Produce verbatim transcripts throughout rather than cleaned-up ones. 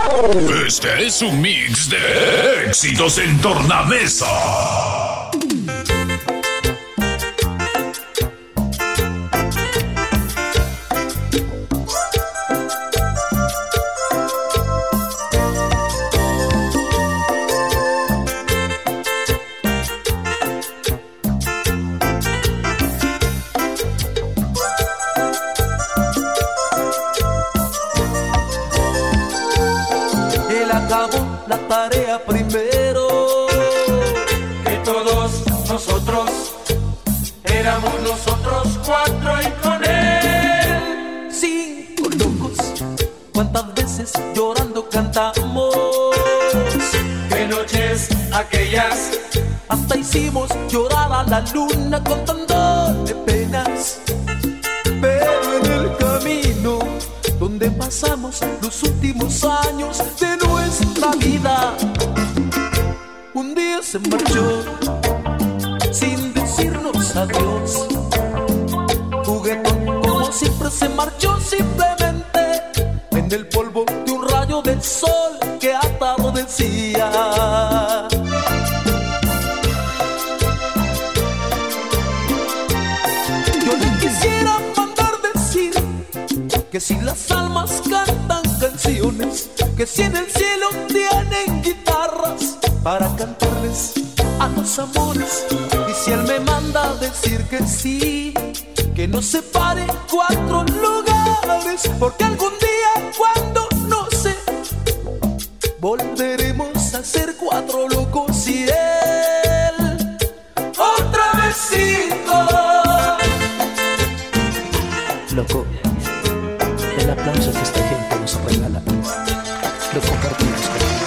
Este es un mix de éxitos en tornamesa. La tarea primero, que todos nosotros éramos nosotros cuatro y con él cinco locos. ¿Cuántas veces llorando cantamos? ¿Qué noches aquellas? Hasta hicimos llorar a la luna contándole penas. Pero en el camino donde pasamos los últimos años de nuestra vida, un día se marchó sin decirnos adiós. Juguetón como siempre se marchó simplemente en el polvo de un rayo del sol que atardecía. Yo le quisiera mandar decir que si las almas cantan canciones, que si en el cielo tienen guitarras para cantarles a los amores, y si él me manda decir que sí, que nos separe cuatro lugares, porque algún día cuando no sé volveremos a ser cuatro locos y él otra vez cinco. Loco, el aplauso que esta gente nos regala lo compartimos contigo.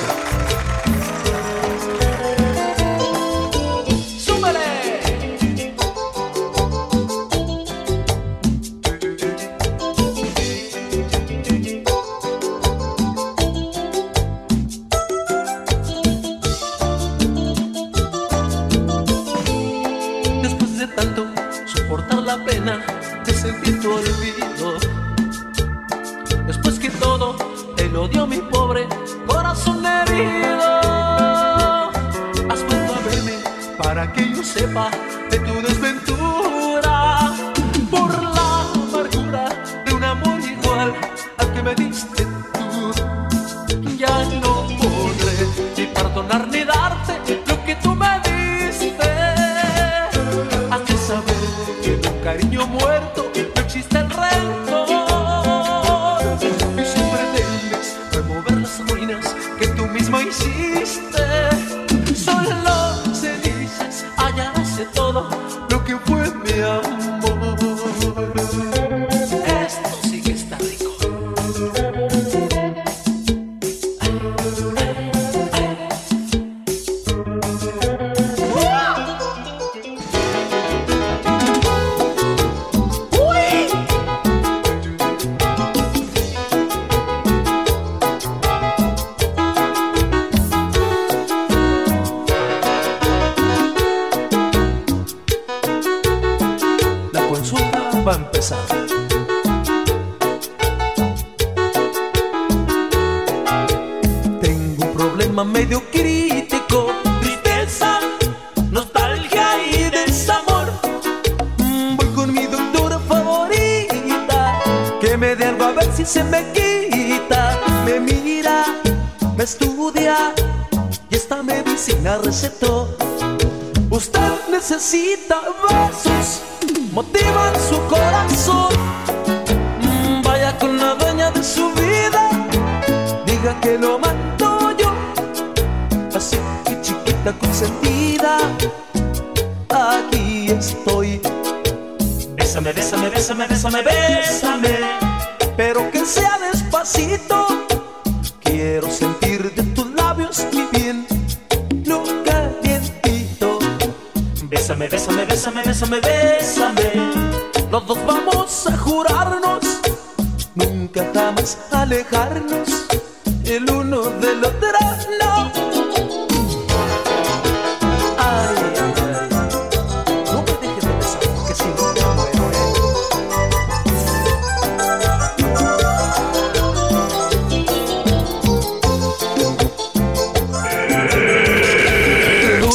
¡Súbele! Después de tanto soportar la pena de sentir tu olvido, después que todo él odió mi pobre corazón herido, has vuelto a verme para que yo sepa de tu desventura, por la amargura de un amor igual al que me diste tú. Ya no podré ni perdonar ni darte lo que tú me diste. Has de saber que de un cariño muerto no existe el rencor, y si pretendes remover las ruinas que tú mismo hiciste, solo cenizas hallarás de todo lo que fue mi amor. Esto sí que está rico. Va a empezar. Tengo un problema medio crítico, tristeza, nostalgia y desamor. Mm, voy con mi doctora favorita, que me dé algo a ver si se me quita. Me mira, me estudia y esta medicina recetó. Usted necesita besos, motivan su corazón. Mm, vaya con la dueña de su vida, diga que lo mando yo. Así que chiquita consentida, aquí estoy. Bésame, bésame, bésame, bésame, bésame, pero que sea despacito. Quiero sentir de tus labios, mi bien, lo calientito. Bésame, bésame, bésame, bésame, bésame. Los dos vamos a jurarnos nunca jamás alejarnos el uno del otro, no. Ay, ay, ay. No me dejes de besar porque si no me muero, eh.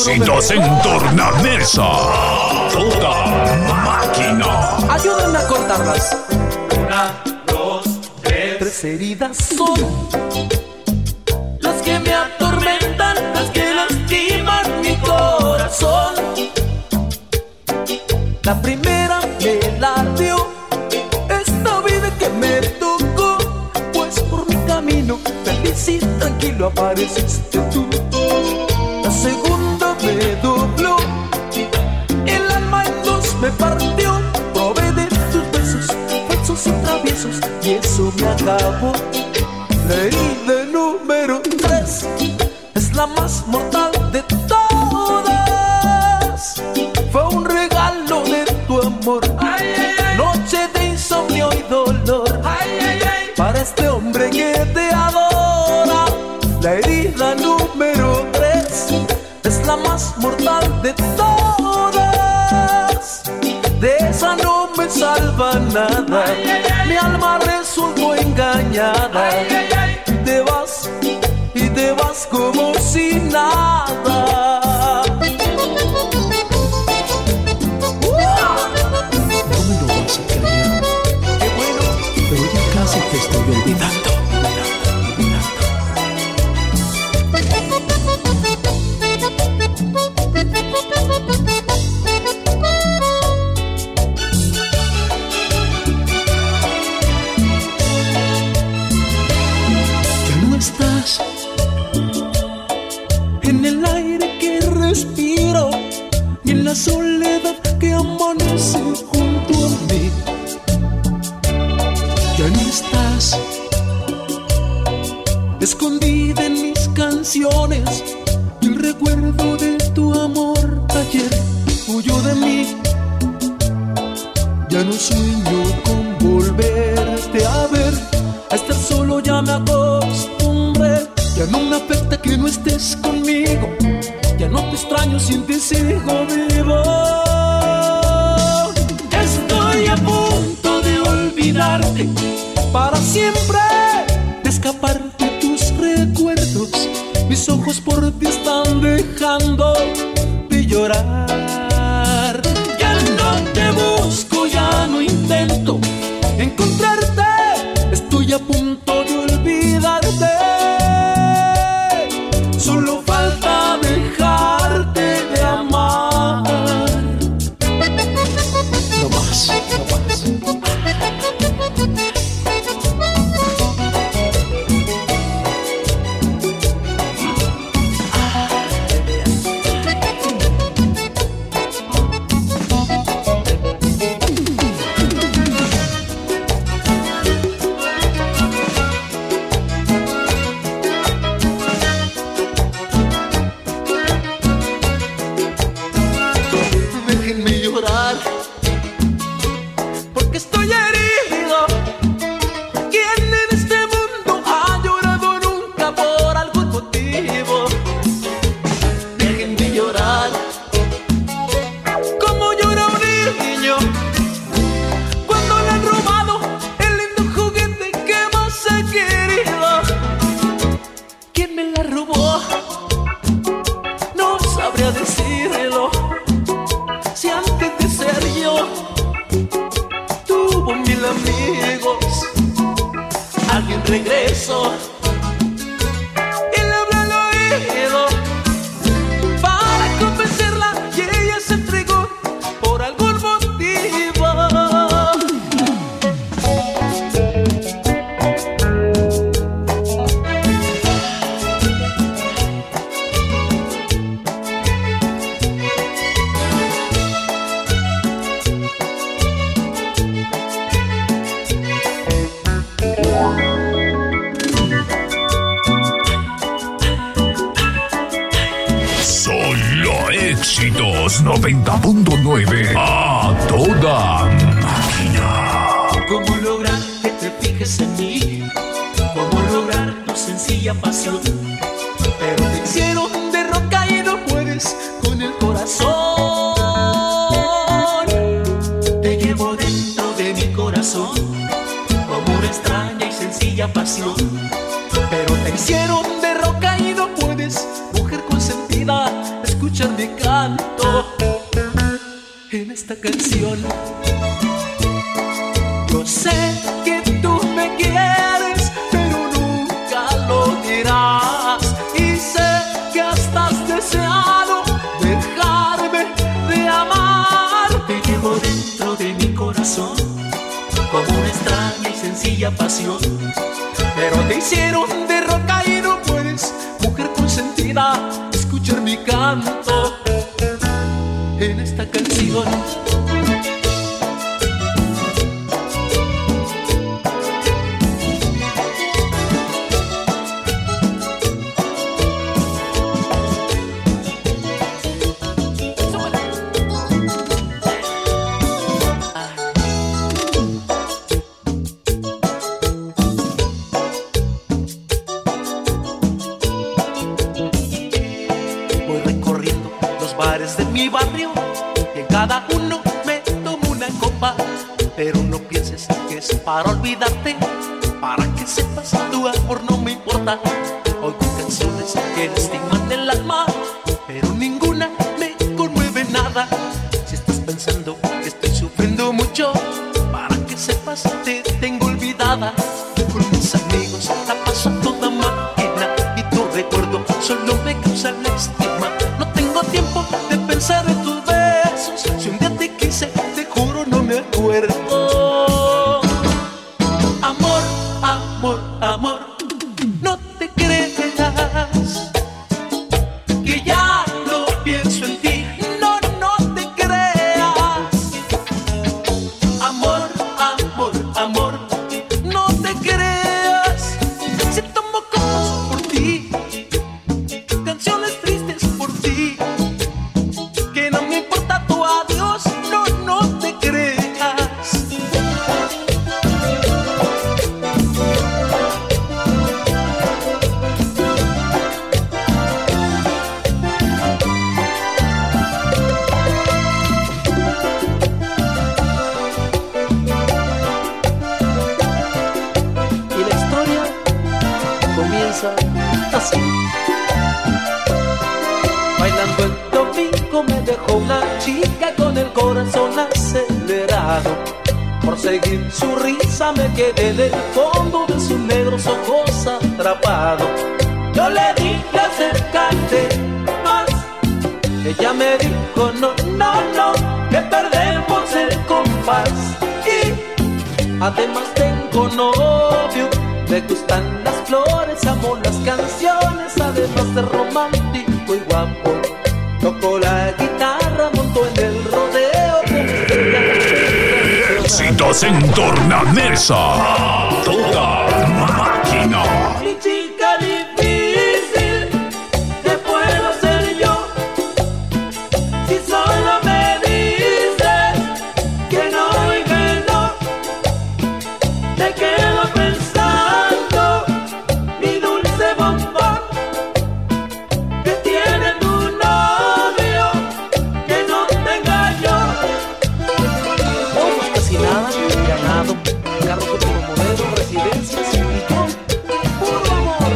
Éxitos en tornamesa. Toda máquina. Ayúdenme a contarlas. Una, dos, tres. Tres heridas son las que me atormentan, las que lastiman mi corazón. La primera me la dio esta vida que me tocó, pues por mi camino feliz y tranquilo apareciste tú. La segunda me dobló, el alma en dos me partió. Probé de tus besos falsos y traviesos y eso me acabó. La herida número tres es la más mortal de todas. Fue un regalo de tu amor, ay, ay, ay. Noche de insomnio y dolor, ay, ay, ay. Para este hombre que te adora. La herida número tres es la más mortal de todas. De esa no me salva nada, ay, ay, ay. Mi alma resultó engañada, ay, ay, ay. Te vas y te vas como si nada. Te estoy olvidando. Ya no estás en el aire que respiro y en la soledad que amanece junto a mí. Ya no estás escondida en mis canciones y el recuerdo de tu amor ayer huyó de mí. Ya no sueño con volverte a ver, a estar solo ya me acostumbré. Ya no me afecta que no estés conmigo, ya no te extraño sin ti sigo vivo. Estoy a punto de olvidarte para siempre, de escapar de tus recuerdos. Mis ojos por ti están dejando de llorar. Ya no te busco, ya no intento encontrarte. Estoy a punto de olvidarte. Solo falta dejarte de amar. No más, no más. Regreso y le hablé al oído para convencerla y ella se entregó por algún motivo. Éxitos noventa punto nueve a toda máquina. ¿Cómo lograr que te fijes en mí? ¿Cómo lograr tu sencilla pasión? Pero te hicieron de roca y no puedes con el corazón. Te llevo dentro de mi corazón como una extraña y sencilla pasión. Pero te hicieron de roca y no puedes, mujer consentida, escuchar mi canto en esta canción. Yo sé que tú me quieres, pero nunca lo dirás. Y sé que estás deseado dejarme de amar. Te llevo dentro de mi corazón como una extraña y sencilla pasión. Pero te hicieron de roca y no puedes, mujer consentida, escuchar mi canto en esta canción. De mi barrio, en cada uno me tomo una copa, pero no pienses que es para olvidarte, para que sepas tu amor no me importa. Oigo canciones que lastiman el alma, pero ninguna me conmueve nada. Si estás pensando que estoy sufriendo mucho, para que sepas te tengo olvidada. Con mis amigos la paso a toda máquina y tu recuerdo solo me causa lástima. No tengo tiempo de pensar en tus besos. Si un día te quise, te juro no me acuerdo. Amor, amor, amor, no te creas que ya no pienso en ti. No, no te creas. Amor, amor, amor, no te creas. Si tomo copas por ti, canciones tristes por ti, que no me importa tu adiós, no, no te creas. Y la historia comienza así. Bailando el domingo me dejó una chica con el corazón acelerado. Por seguir su risa me quedé en el fondo de sus negros ojos atrapado. Yo le dije acércate más, ella me dijo no, no, no, que perdemos el compás. Y además tengo novio, me gustan las flores, amo las canciones, además de romántico y guapo. Toco la guitarra, monto en el rodeo. Éxitos en tornamesa, toda máquina. Mi chica difícil, ¿qué puedo ser yo? Si solo me dices que no y que no, te quedo pensando, mi dulce bombón, que tiene tu novio, que no tenga yo. Ojos casi nada, ganado, carro con puro modelo, residencia sin licor, puro amor.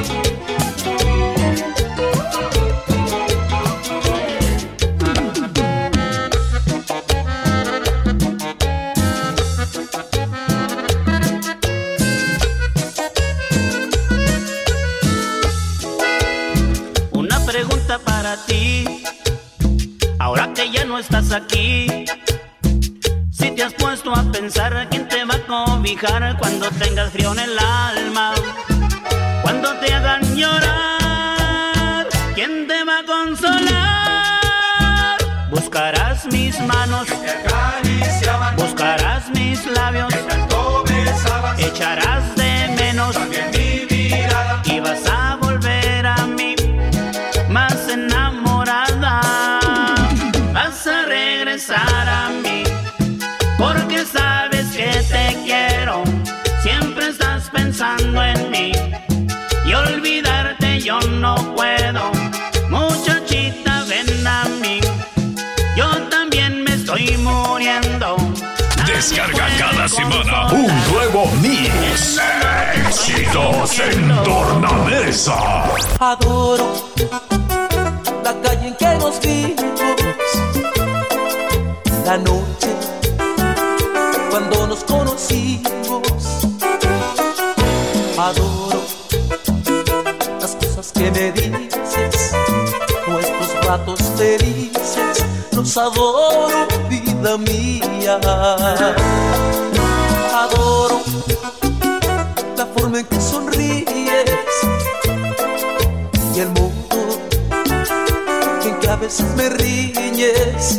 Una pregunta para ti, ahora que ya no estás aquí. Si te has puesto a pensar quién te va a cobijar cuando tengas frío en el alma, cuando te hagan llorar, quién te va a consolar. Buscarás mis manos, buscarás mis labios, echarás de menos y vas a volver a mí más enamorada. Vas a regresar a mí porque sabes que te quiero, siempre estás pensando en mí y olvidarte yo no puedo. Muchachita, ven a mí, yo también me estoy muriendo. Descarga cada semana un nuevo mix. Éxitos en tornamesa. Adoro la calle en que nos vimos, La noche cuando nos conocimos, adoro las cosas que me dices, nuestros ratos felices, los adoro, vida mía. Adoro la forma en que sonríes y el modo en que a veces me riñes.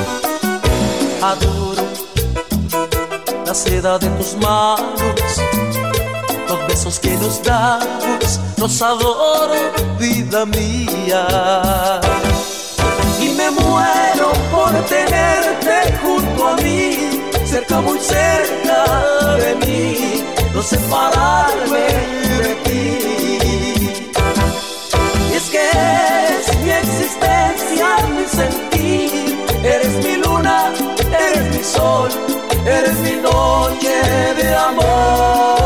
Adoro la seda de tus manos, los besos que nos damos, los adoro, vida mía. Y me muero por tenerte junto a mí, cerca, muy cerca de mí, no separarme de ti. Y es que es mi existencia, mi sentir, eres mi luna, eres mi sol, eres mi noche de amor.